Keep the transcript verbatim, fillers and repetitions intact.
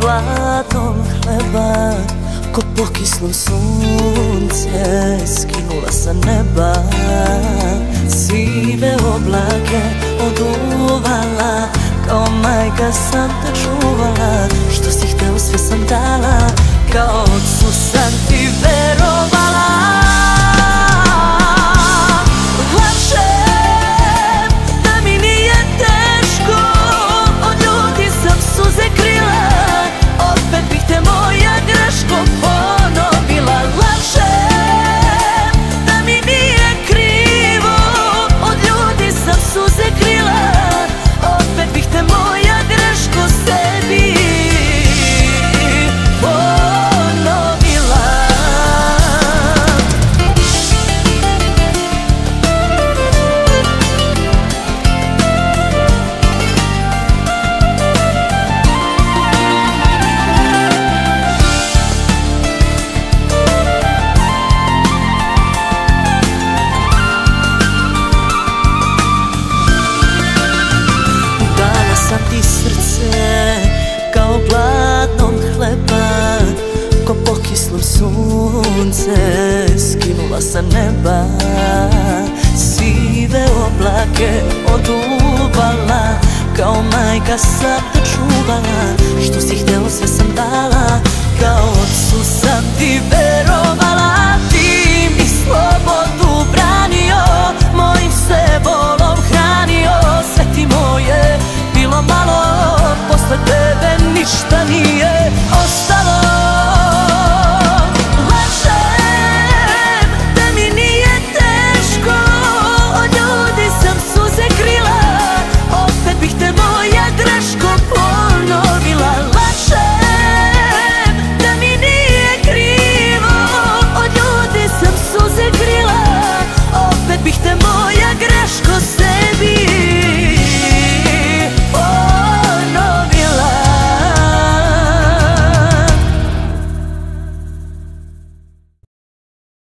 platom hleba, ko pokislo sunce, skinula sa neba. Sive oblake oduvala, kao majka sam te čuvala. Što si hteo sve sam dala, kao ocu sam ti verovala. Kao gladnom hleba, ko pokislo sunce, skinula sa neba. Sive oblake oduvala, kao majka sam te čuvala. Što si hteo sve sam dala,